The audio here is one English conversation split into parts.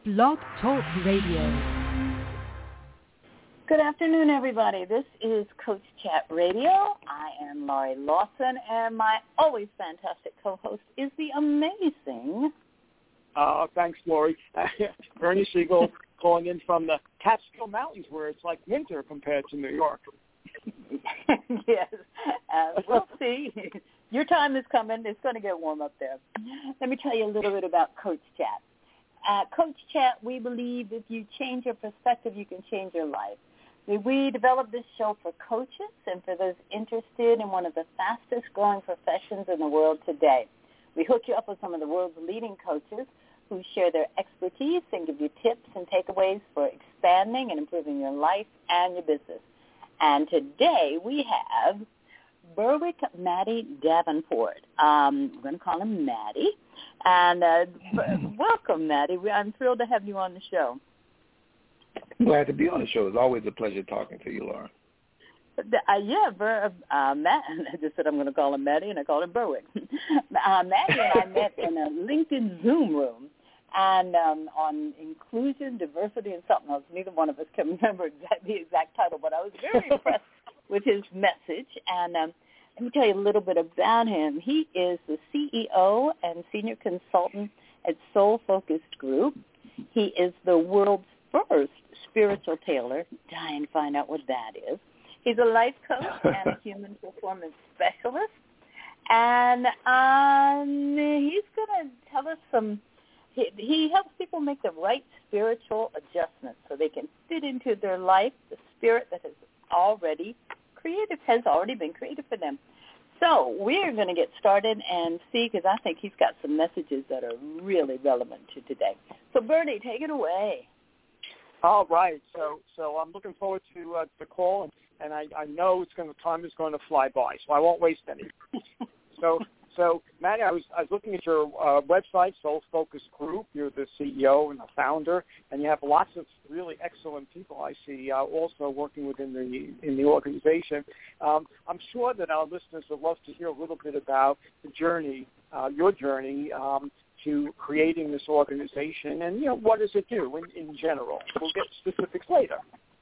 Blog Talk Radio. Good afternoon, everybody. This is Coach Chat Radio. I am Laurie Lawson, and my always fantastic co-host is the amazing... Thanks, Laurie. Bernie Siegel calling in from the Catskill Mountains, where it's like winter compared to New York. Yes, we'll see. Your time is coming. It's going to get warm up there. Let me tell you a little bit about Coach Chat. At Coach Chat, we believe if you change your perspective, you can change your life. We developed this show for coaches and for those interested in one of the fastest growing professions in the world today. We hook you up with some of the world's leading coaches who share their expertise and give you tips and takeaways for expanding and improving your life and your business. And today we have Berwick Maddie Davenport. We're going to call him Maddie. And welcome, Maddie. I'm thrilled to have you on the show. Glad to be on the show. It's always a pleasure talking to you, Laura. Matt, I just said I'm going to call him Maddie, and I called him Berwick. Maddie and I met in a LinkedIn Zoom room, and on inclusion, diversity, and something else. Neither one of us can remember the exact title, but I was very impressed with his message. And let me tell you a little bit about him. He is the CEO and senior consultant at Soul Focused Group. He is the world's first spiritual tailor. Dying to find out what that is. He's a life coach and a human performance specialist. And he's going to tell us he helps people make the right spiritual adjustments so they can fit into their life, the spirit that has already been created for them. So we're going to get started and see, because I think he's got some messages that are really relevant to today. So Bernie, take it away. All right. So I'm looking forward to the call, and I know time is going to fly by, so I won't waste any. So Maddie, I was looking at your website, Soul Focus Group. You're the CEO and the founder, and you have lots of really excellent people I see also working within the organization. I'm sure that our listeners would love to hear a little bit about the journey, your journey to creating this organization, and what does it do in general. We'll get specifics later.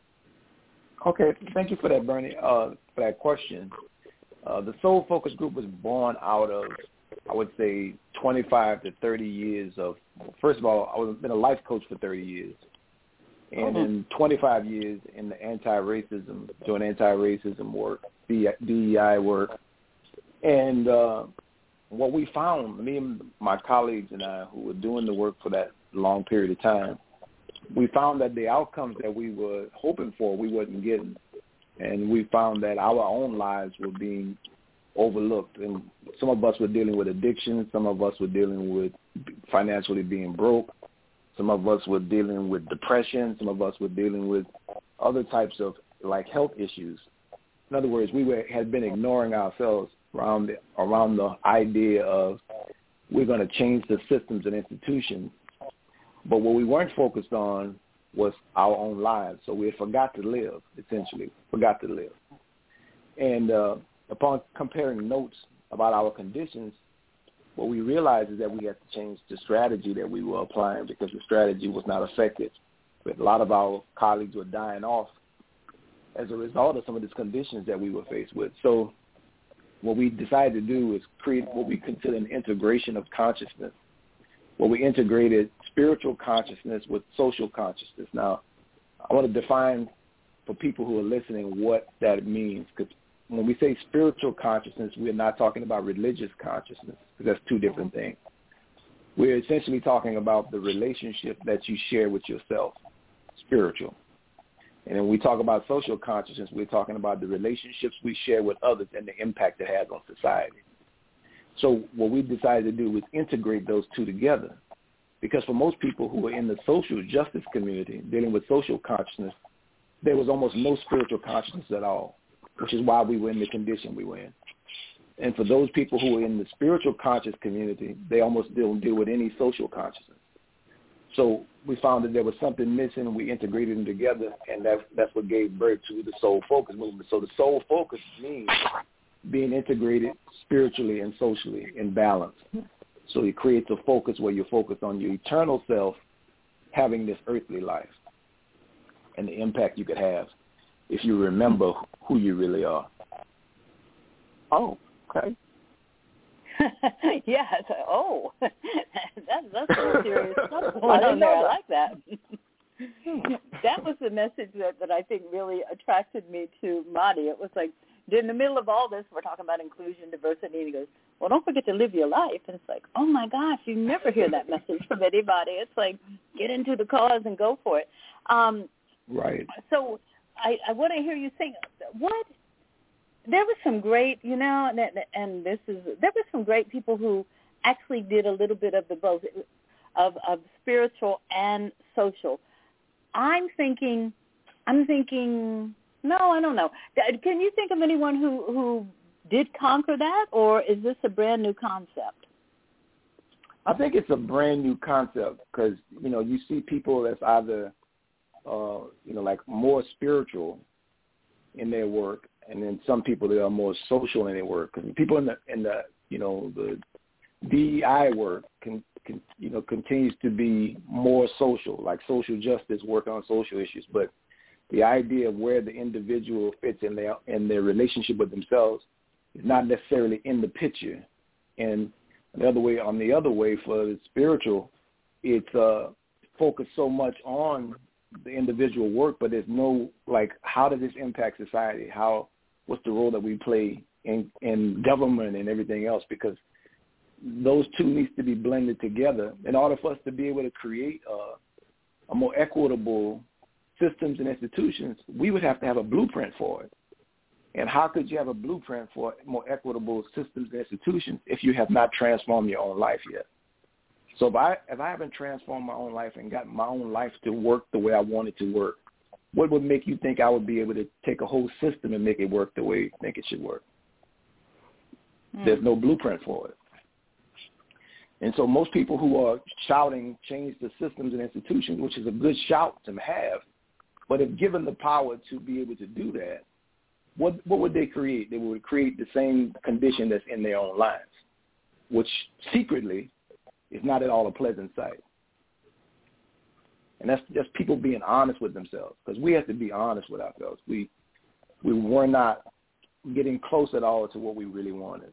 Okay, thank you for that, Bernie. For that question. The Soul Focus Group was born out of, I would say, 25 to 30 years of, first of all, I've been a life coach for 30 years. And in 25 years in the doing anti-racism work, DEI work. And what we found, me and my colleagues and I, who were doing the work for that long period of time, we found that the outcomes that we were hoping for, we wasn't getting. And we found that our own lives were being overlooked. And some of us were dealing with addiction. Some of us were dealing with financially being broke. Some of us were dealing with depression. Some of us were dealing with other types of, health issues. In other words, had been ignoring ourselves around the idea of we're going to change the systems and institutions. But what we weren't focused on was our own lives. So we forgot to live, essentially, And upon comparing notes about our conditions, what we realized is that we had to change the strategy that we were applying because the strategy was not effective. But a lot of our colleagues were dying off as a result of some of these conditions that we were faced with. So what we decided to do is create what we consider an integration of consciousness, where we integrated spiritual consciousness with social consciousness. Now, I want to define for people who are listening what that means, because when we say spiritual consciousness, we're not talking about religious consciousness, because that's two different things. We're essentially talking about the relationship that you share with yourself, spiritual. And when we talk about social consciousness, we're talking about the relationships we share with others and the impact it has on society. So what we decided to do was integrate those two together, because for most people who are in the social justice community dealing with social consciousness, there was almost no spiritual consciousness at all, which is why we were in the condition we were in. And for those people who are in the spiritual conscious community, they almost don't deal with any social consciousness. So we found that there was something missing, and we integrated them together, and that's what gave birth to the Soul Focus movement. So the Soul Focus means being integrated spiritually and socially in balance. So it creates a focus where you're focused on your eternal self having this earthly life and the impact you could have if you remember who you really are. Oh, okay. Yeah. That's some serious stuff going on there. I like that. That was the message that I think really attracted me to Mahdi. It was like, in the middle of all this, we're talking about inclusion, diversity, and he goes, well, don't forget to live your life. And it's like, oh, my gosh, you never hear that message from anybody. It's like, get into the cause and go for it. Right. So I want to hear you sing. There was some great, there were some great people who actually did a little bit of the both, of spiritual and social. I'm thinking, no, I don't know. Can you think of anyone who did conquer that, or is this a brand new concept? I think it's a brand new concept because, you see people that's either, like more spiritual in their work, and then some people that are more social in their work. Because people in the DEI work continues to be more social, like social justice, work on social issues. But the idea of where the individual fits in their relationship with themselves is not necessarily in the picture. And on the other way for the spiritual, it's focused so much on the individual work, but there's no, like, how does this impact society? What's the role that we play in government and everything else? Because those two needs to be blended together in order for us to be able to create a more equitable systems and institutions. We would have to have a blueprint for it. And how could you have a blueprint for more equitable systems and institutions if you have not transformed your own life yet? So if I haven't transformed my own life and got my own life to work the way I want it to work, what would make you think I would be able to take a whole system and make it work the way you think it should work? There's no blueprint for it. And so most people who are shouting change the systems and institutions, which is a good shout to have, but if given the power to be able to do that, what would they create? They would create the same condition that's in their own lives, which secretly is not at all a pleasant sight. And that's just people being honest with themselves, because we have to be honest with ourselves. We were not getting close at all to what we really wanted.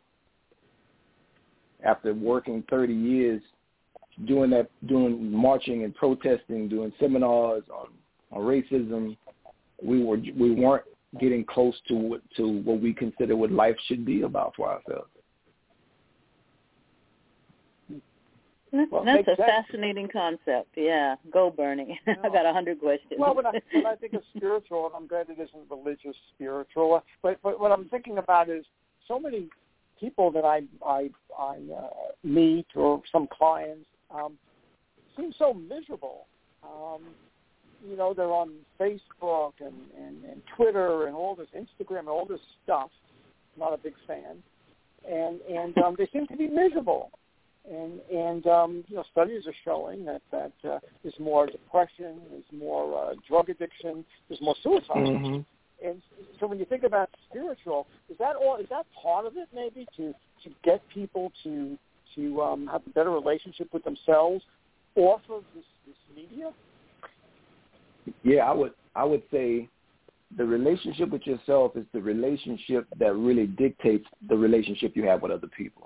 After working 30 years, doing marching and protesting, doing seminars on racism, we weren't getting close to what we consider what life should be about for ourselves. That's a fascinating concept. Yeah, go Bernie. I got 100 questions. Well, when I think of spiritual, and I'm glad it isn't religious spiritual, but what I'm thinking about is so many people that I meet or some clients seem so miserable. They're on Facebook and Twitter and all this Instagram and all this stuff. Not a big fan, and they seem to be miserable. And studies are showing that there's more depression, there's more drug addiction, there's more suicide. Mm-hmm. And so when you think about spiritual, is that part of it maybe to get people to have a better relationship with themselves off of this media? Yeah, I would say the relationship with yourself is the relationship that really dictates the relationship you have with other people.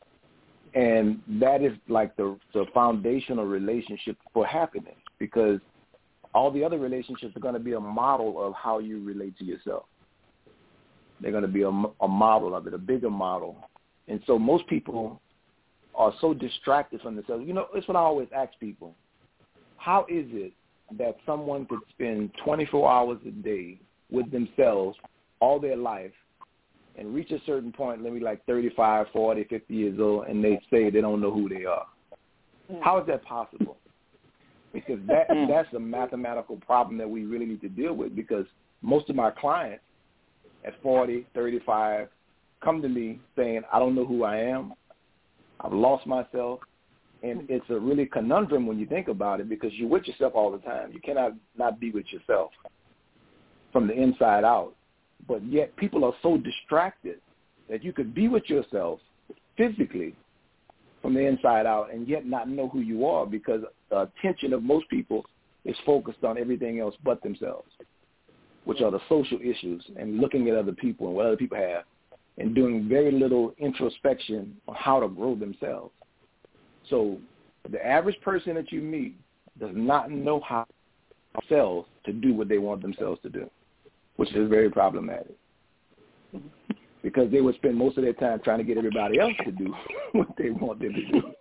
And that is like the foundational relationship for happiness, because all the other relationships are going to be a model of how you relate to yourself. They're going to be a model of it, a bigger model. And so most people are so distracted from themselves. It's what I always ask people. How is it that someone could spend 24 hours a day with themselves all their life and reach a certain point, maybe like 35, 40, 50 years old, and they say they don't know who they are? How is that possible? Because that's a mathematical problem that we really need to deal with, because most of my clients at 40, 35 come to me saying, I don't know who I am. I've lost myself. And it's a really conundrum when you think about it, because you're with yourself all the time. You cannot not be with yourself from the inside out. But yet people are so distracted that you could be with yourself physically from the inside out and yet not know who you are, because the attention of most people is focused on everything else but themselves, which are the social issues and looking at other people and what other people have and doing very little introspection on how to grow themselves. So the average person that you meet does not know how themselves to do what they want themselves to do, which is very problematic, because they would spend most of their time trying to get everybody else to do what they want them to do.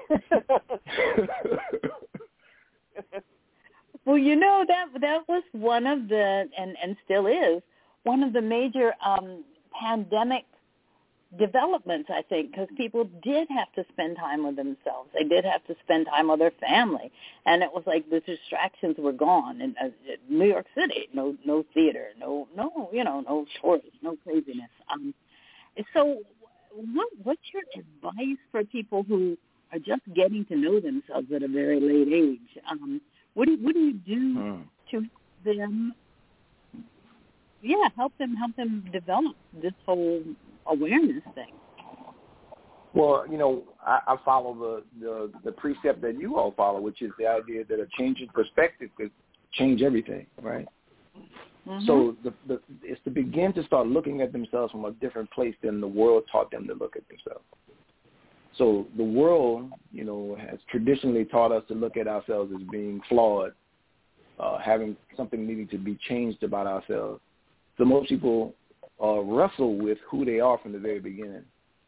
Well, that was one of the, and still is, one of the major pandemic developments, I think, because people did have to spend time with themselves. They did have to spend time with their family. And it was like the distractions were gone. In New York City, no theater, no tourists, no craziness. So what's your advice for people who are just getting to know themselves at a very late age? What do you do to them? Yeah, help them develop this whole awareness thing. Well, I follow the precept that you all follow, which is the idea that a change in perspective could change everything, right? Mm-hmm. So it's to begin to start looking at themselves from a different place than the world taught them to look at themselves. So the world, has traditionally taught us to look at ourselves as being flawed, having something needing to be changed about ourselves. So most people wrestle with who they are from the very beginning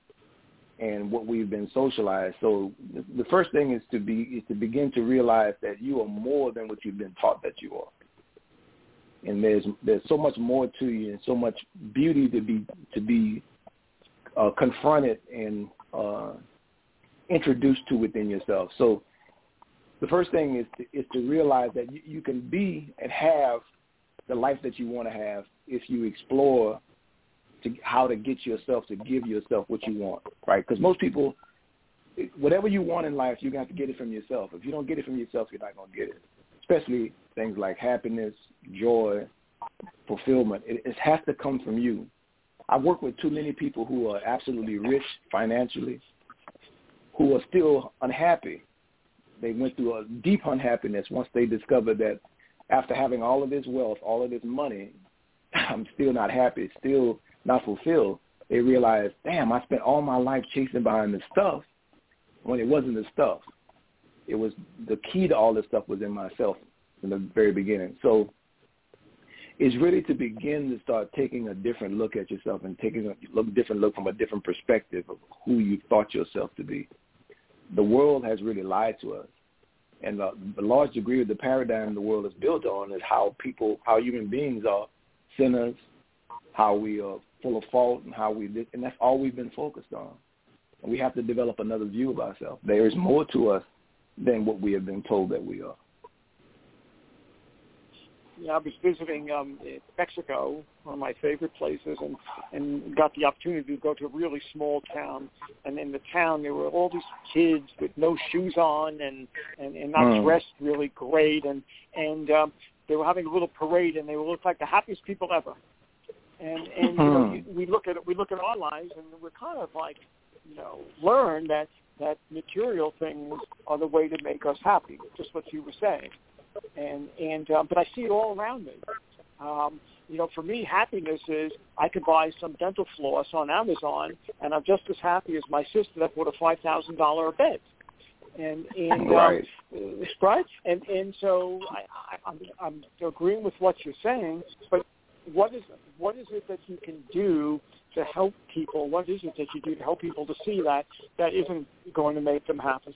and what we've been socialized. So the first thing is to begin to realize that you are more than what you've been taught that you are. And there's so much more to you and so much beauty to be confronted and introduced to within yourself. So the first thing is to realize that you can be and have the life that you want to have if you explore how to get yourself to give yourself what you want, right? Because most people, whatever you want in life, you're going to have to get it from yourself. If you don't get it from yourself, you're not going to get it, especially things like happiness, joy, fulfillment. It has to come from you. I work with too many people who are absolutely rich financially, who are still unhappy. They went through a deep unhappiness once they discovered that after having all of this wealth, all of this money, I'm still not happy, still not fulfilled. They realized, damn, I spent all my life chasing behind the stuff when it wasn't the stuff. It was the key to all this stuff was in myself in the very beginning. So it's really to begin to start taking a different look at yourself and taking a different look from a different perspective of who you thought yourself to be. The world has really lied to us. And the large degree of the paradigm the world is built on is how human beings are sinners, how we are full of fault, and that's all we've been focused on. And we have to develop another view of ourselves. There is more to us than what we have been told that we are. Yeah, I was visiting Mexico, one of my favorite places, and got the opportunity to go to a really small town. And in the town, there were all these kids with no shoes on and not dressed really great, and they were having a little parade, and they looked like the happiest people ever. And we look at our lives, and we're kind of like, learn that material things are the way to make us happy, just what you were saying. But I see it all around me. For me, happiness is I could buy some dental floss on Amazon, and I'm just as happy as my sister that bought a $5,000 bed. Right. Right. And so I'm agreeing with what you're saying. But what is it that you can do to help people? What is it that you do to help people to see that isn't going to make them happy?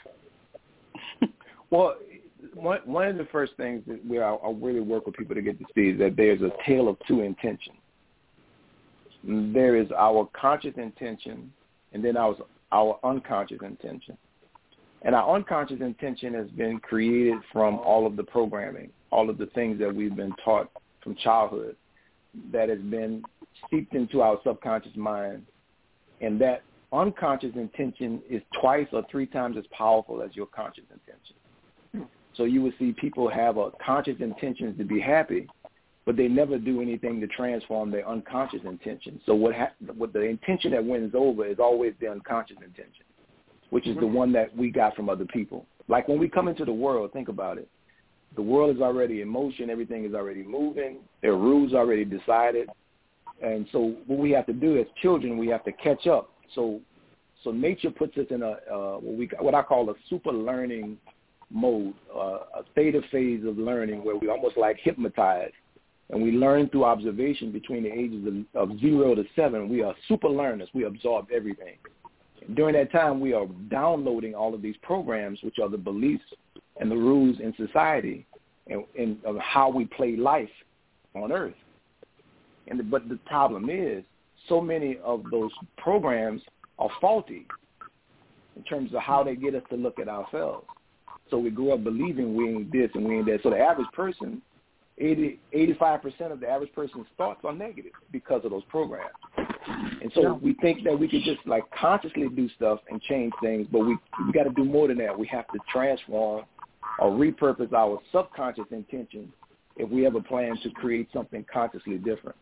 Well, one of the first things that where I really work with people to get to see is that there's a tale of two intentions. There is our conscious intention, and then our unconscious intention. And our unconscious intention has been created from all of the programming, all of the things that we've been taught from childhood that has been seeped into our subconscious mind. And that unconscious intention is twice or three times as powerful as your conscious intention. So you would see people have a conscious intention to be happy, but they never do anything to transform their unconscious intention. So what the intention that wins over is always the unconscious intention. which is the one that we got from other people. Like when we come into the world, think about it. The world is already in motion. Everything is already moving. There are rules already decided. And so what we have to do as children, we have to catch up. So nature puts us in what I call a super learning mode, a theta phase of learning where we almost like hypnotized. And we learn through observation between the ages of 0 to 7. We are super learners. We absorb everything. And during that time, we are downloading all of these programs, which are the beliefs and the rules in society and of how we play life on Earth. But the problem is so many of those programs are faulty in terms of how they get us to look at ourselves. So we grew up believing we ain't this and we ain't that. So the average person, 85% of the average person's thoughts are negative because of those programs. And so we think that we could just like consciously do stuff and change things, but we got to do more than that. We have to transform or repurpose our subconscious intention if we have a plan to create something consciously different.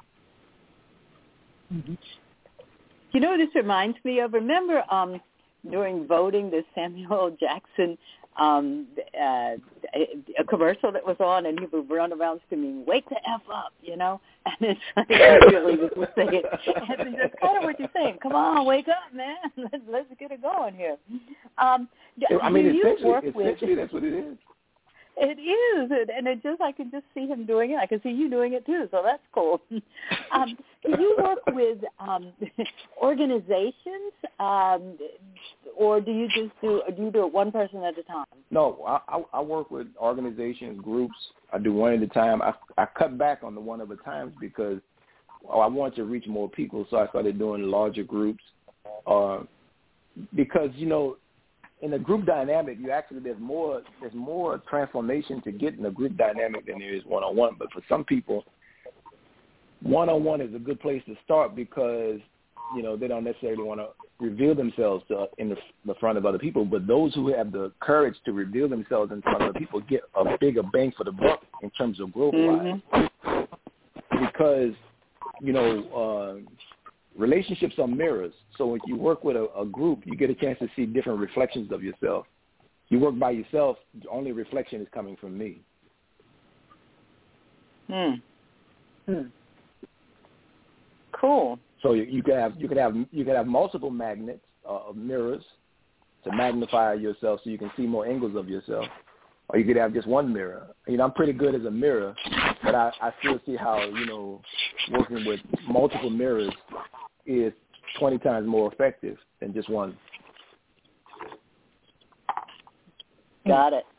Mm-hmm. You know what this reminds me of? Remember during voting, the Samuel Jackson a commercial that was on, and he would run around screaming, "Wake the F up," you know? And it's like really was saying, and that's kind of what you're saying. Come on, wake up, man. Let's get it going here. I mean, essentially that's what it is. It is, and it just I can just see him doing it. I can see you doing it too, so that's cool. Do you work with organizations, or do you do it one person at a time? No, I work with organizations, groups. I do one at a time. I cut back on the one at a time because I wanted to reach more people, so I started doing larger groups. Because in a group dynamic, there's more transformation to get in a group dynamic than there is one-on-one. But for some people, one-on-one is a good place to start because they don't necessarily want to reveal themselves in the front of other people. But those who have the courage to reveal themselves in front of other people get a bigger bang for the buck in terms of growth-wise. Because relationships are mirrors. So if you work with a group, you get a chance to see different reflections of yourself. You work by yourself, the only reflection is coming from me. Cool. So you could have multiple magnets of mirrors to magnify yourself so you can see more angles of yourself. Or you could have just one mirror. I'm pretty good as a mirror, but I still see how, working with multiple mirrors is 20 times more effective than just one. Got it.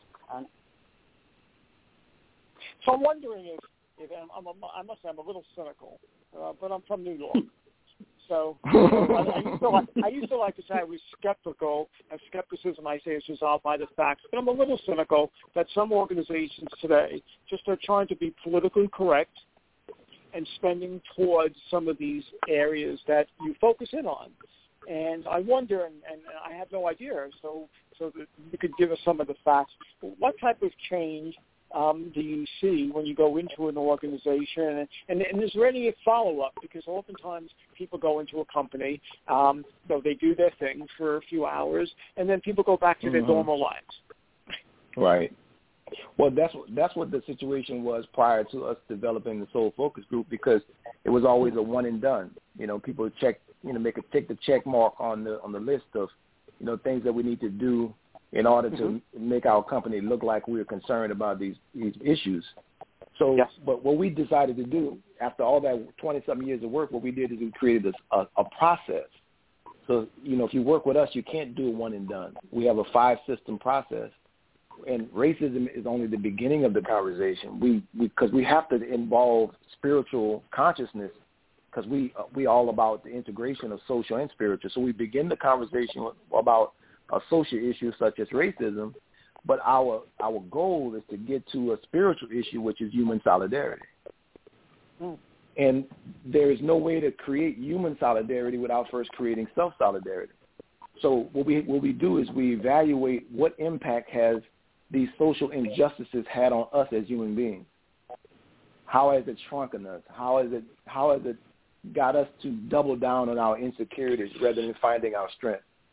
So I'm wondering if I must say I'm a little cynical, but I'm from New York. So I used to like to say I was skeptical, and skepticism I say is resolved by the facts. But I'm a little cynical that some organizations today just are trying to be politically correct and spending towards some of these areas that you focus in on. And I wonder, and I have no idea, so that you could give us some of the facts. What type of change do you see when you go into an organization? And is there any follow-up? Because oftentimes people go into a company, they do their thing for a few hours, and then people go back to their normal lives. Right. Well, that's what the situation was prior to us developing the Soul Focus Group, because it was always a one and done. People check, take the check mark on the list of, things that we need to do in order to make our company look like we're concerned about these issues. So, but what we decided to do after all that 20-something years of work, what we did is we created a process. So, if you work with us, you can't do it one and done. We have a 5-system process. And racism is only the beginning of the conversation. Because we have to involve spiritual consciousness, because we all about the integration of social and spiritual. So we begin the conversation about a social issue such as racism, but our goal is to get to a spiritual issue, which is human solidarity. And there is no way to create human solidarity without first creating self-solidarity. So what we do is we evaluate what impact has these social injustices had on us as human beings. How has it shrunken us? How has it got us to double down on our insecurities rather than finding our strength?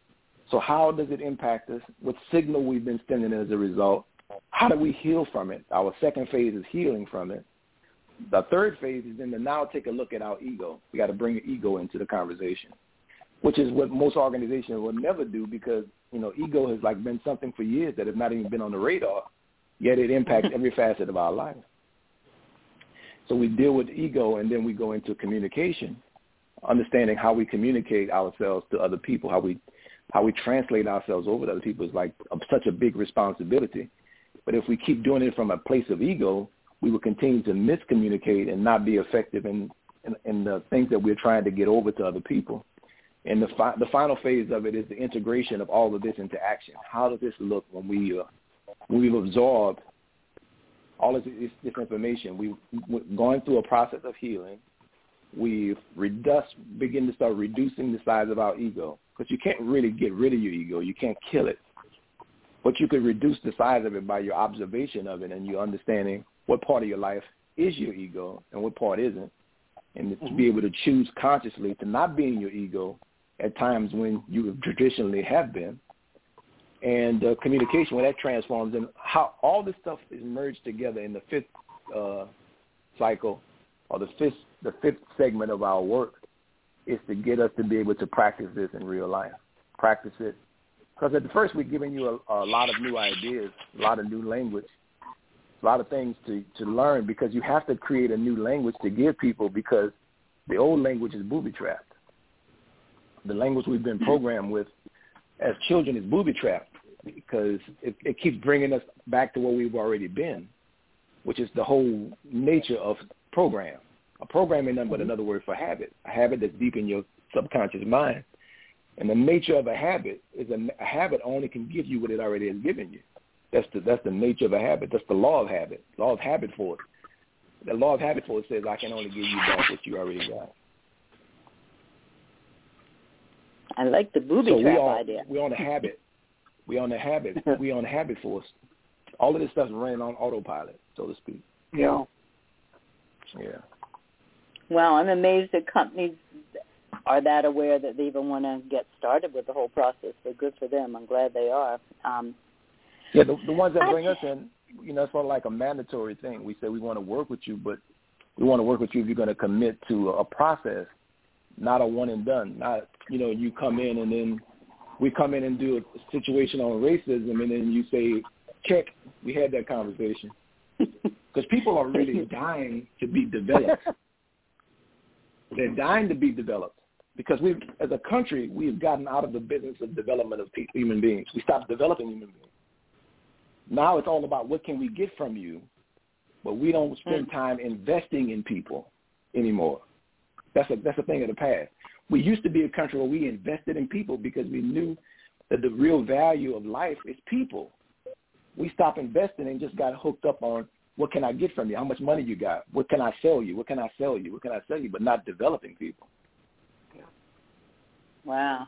So how does it impact us? What signal we've been sending as a result? How do we heal from it? Our second phase is healing from it. The third phase is then to now take a look at our ego. We got to bring the ego into the conversation, which is what most organizations will never do because, ego has like been something for years that has not even been on the radar, yet it impacts every facet of our life. So we deal with ego and then we go into communication, understanding how we communicate ourselves to other people, how we translate ourselves over to other people is like such a big responsibility. But if we keep doing it from a place of ego, we will continue to miscommunicate and not be effective in the things that we're trying to get over to other people. And the final phase of it is the integration of all of this into action. How does this look when we've absorbed all of this information? We've gone through a process of healing. We've begin to start reducing the size of our ego, because you can't really get rid of your ego. You can't kill it. But you could reduce the size of it by your observation of it and your understanding what part of your life is your ego and what part isn't, and to be able to choose consciously to not be in your ego at times when you traditionally have been. And communication, when that transforms, and how all this stuff is merged together in the fifth cycle, or the fifth segment of our work, is to get us to be able to practice this in real life. Practice it. Because at the first we're giving you a lot of new ideas, a lot of new language, a lot of things to learn, because you have to create a new language to give people, because the old language is booby-trapped. The language we've been programmed with as children is booby-trapped, because it keeps bringing us back to where we've already been, which is the whole nature of program. A program ain't nothing but another word for habit, a habit that's deep in your subconscious mind. And the nature of a habit is a habit only can give you what it already has given you. That's the nature of a habit. That's the law of habit. Law of habit force. The law of habit force says I can only give you back what you already got. I like the booby trap idea. We're on a habit. We're on a habit. We're on a habit force. All of this stuff's running on autopilot, so to speak. Yeah. Yeah. Well, I'm amazed that companies are that aware that they even want to get started with the whole process. So good for them. I'm glad they are. Yeah, the ones that bring us in, it's sort of like a mandatory thing. We say we want to work with you, but we want to work with you if you're going to commit to a process, not a one and done. Not, you come in and then we come in and do a situation on racism and then you say, check, we had that conversation. Because people are really dying to be developed. They're dying to be developed. Because as a country, we've gotten out of the business of development of human beings. We stopped developing human beings. Now it's all about what can we get from you, but we don't spend time investing in people anymore. That's a thing of the past. We used to be a country where we invested in people because we knew that the real value of life is people. We stopped investing and just got hooked up on what can I get from you, how much money you got, what can I sell you, what can I sell you, what can I sell you, but not developing people. Wow.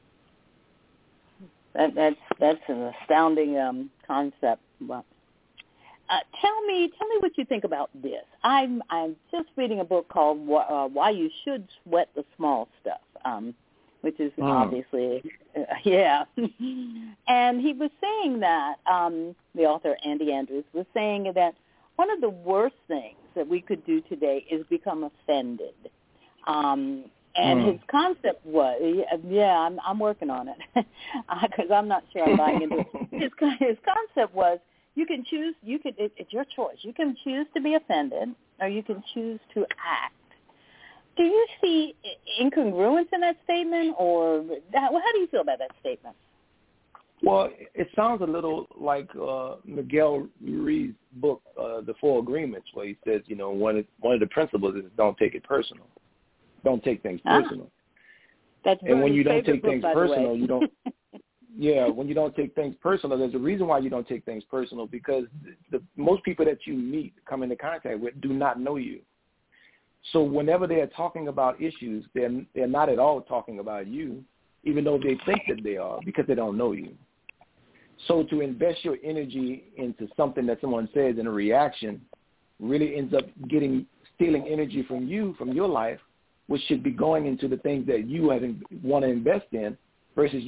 That's an astounding concept. Well, tell me what you think about this. I'm just reading a book called Why You Should Sweat the Small Stuff, which is obviously, yeah. And he was saying that, the author Andy Andrews was saying that one of the worst things that we could do today is become offended. And his concept was, I'm working on it because I'm not sure I'm buying into it. His concept was it's your choice. You can choose to be offended or you can choose to act. Do you see incongruence in that statement, or how do you feel about that statement? Well, it sounds a little like Miguel Ruiz's book, The Four Agreements, where he says, one of the principles is don't take it personal. Don't take things personal. That's and when you don't take book, things personal, you don't. Yeah, when you don't take things personal, there's a reason why you don't take things personal, because most people that you meet, come into contact with, do not know you. So whenever they are talking about issues, they're not at all talking about you, even though they think that they are, because they don't know you. So to invest your energy into something that someone says in a reaction really ends up stealing energy from you, from your life, which should be going into the things that you want to invest in, versus you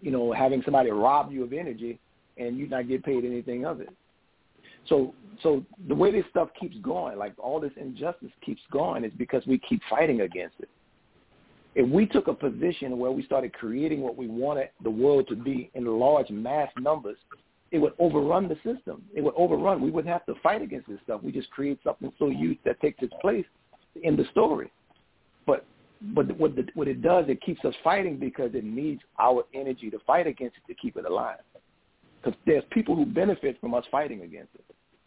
having somebody rob you of energy and you not get paid anything of it. So the way this stuff keeps going, like all this injustice keeps going, is because we keep fighting against it. If we took a position where we started creating what we wanted the world to be in large mass numbers, it would overrun the system. It would overrun. We wouldn't have to fight against this stuff. We just create something so huge that takes its place in the story. But what it does, it keeps us fighting because it needs our energy to fight against it to keep it alive. Because there's people who benefit from us fighting against it.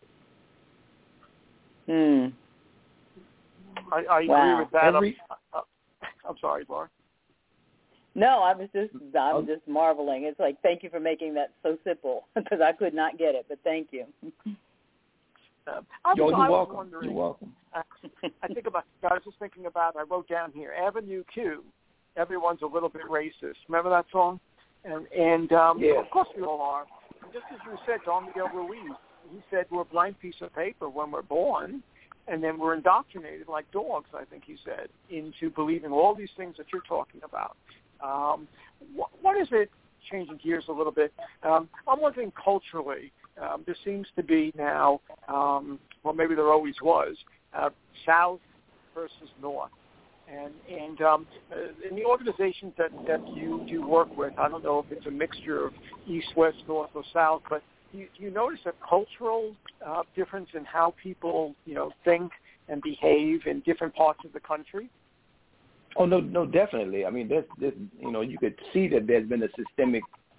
I agree with that. I'm sorry, Laura. No, I'm just marveling. It's like, thank you for making that so simple, because I could not get it, but thank you. You're welcome. You're welcome. I was just thinking about, I wrote down here, Avenue Q, everyone's a little bit racist. Remember that song? And yes. Of course we all are. And just as you said, Don Miguel Ruiz, he said we're a blank piece of paper when we're born, and then we're indoctrinated like dogs, I think he said, into believing all these things that you're talking about. What is it, changing gears a little bit, I'm wondering culturally, there seems to be now, well, maybe there always was, South versus North. And in the organizations that you do work with, I don't know if it's a mixture of East, West, North, or South, but do you notice a cultural difference in how people, think and behave in different parts of the country? Oh, no, definitely. I mean, there's you could see that there's been a systemic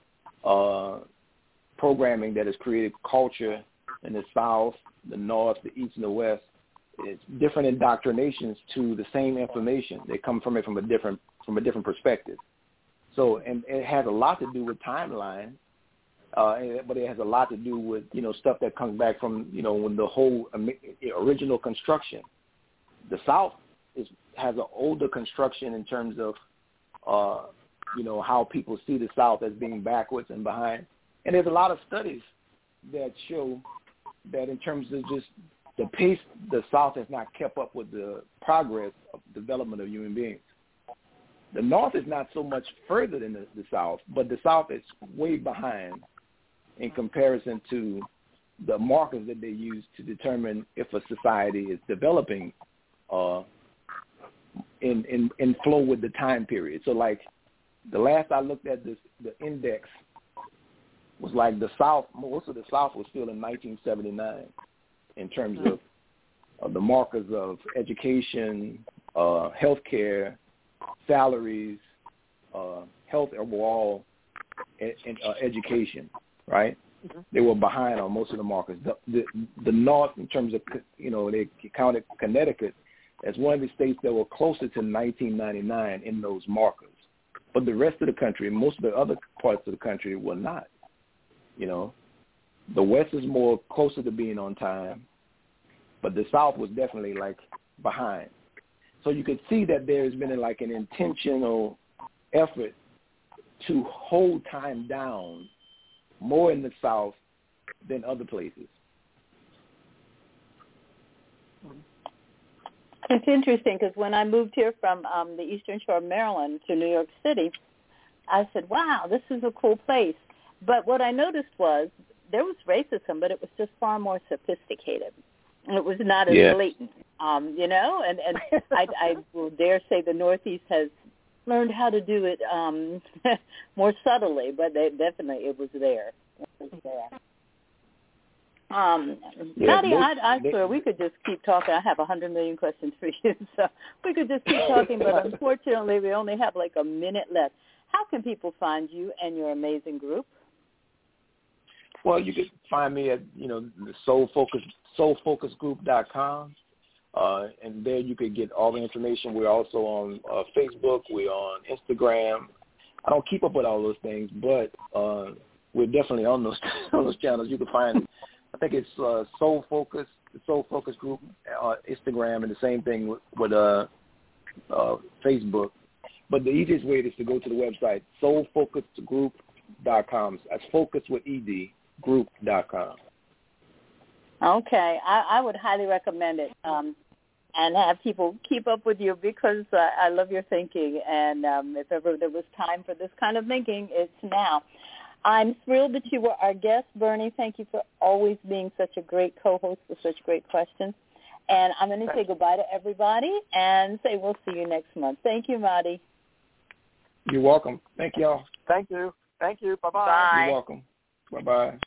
programming that has created culture in the South, the North, the East, and the West. It's different indoctrinations to the same information. They come from it from a different perspective. So, and it has a lot to do with timeline, but it has a lot to do with stuff that comes back from when the whole original construction. The South has an older construction in terms of how people see the South as being backwards and behind. And there's a lot of studies that show that in terms of just the pace, the South has not kept up with the progress of development of human beings. The North is not so much further than the South, but the South is way behind in comparison to the markers that they use to determine if a society is developing in flow with the time period. So, like, the last I looked at the index was like the South, most of the South was still in 1979 in terms of the markers of education, healthcare, salaries, health overall, and education, right? Mm-hmm. They were behind on most of the markers. The North, in terms of, they counted Connecticut as one of the states that were closer to 1999 in those markers. But the rest of the country, most of the other parts of the country were not. The West is more closer to being on time, but the South was definitely like behind. So you could see that there's been an intentional effort to hold time down more in the South than other places. It's interesting because when I moved here from the Eastern Shore of Maryland to New York City, I said, wow, this is a cool place. But what I noticed was there was racism, but it was just far more sophisticated. It was not as blatant, and I will dare say the Northeast has learned how to do it more subtly, but it was there. Nadia, I swear we could just keep talking. I have 100 million questions for you, so we could just keep talking, but unfortunately we only have like a minute left. How can people find you and your amazing group? Well, you can find me at, the soulfocusgroup.com, and there you could get all the information. We're also on Facebook. We're on Instagram. I don't keep up with all those things, but we're definitely on those channels. You can find, I think it's Soul Focus, the Soul Focus Group on Instagram, and the same thing with Facebook. But the easiest way is to go to the website, soulfocusgroup.com. That's focus with ED, group.com. Okay. I would highly recommend it. and have people keep up with you because I love your thinking. And if ever there was time for this kind of thinking, it's now. I'm thrilled that you were our guest, Bernie. Thank you for always being such a great co-host with such great questions. And I'm going to say goodbye to everybody and say we'll see you next month. Thank you, Marty. You're welcome. Thank y'all. Thank you. Thank you. Bye-bye. Bye. You're welcome. Bye-bye.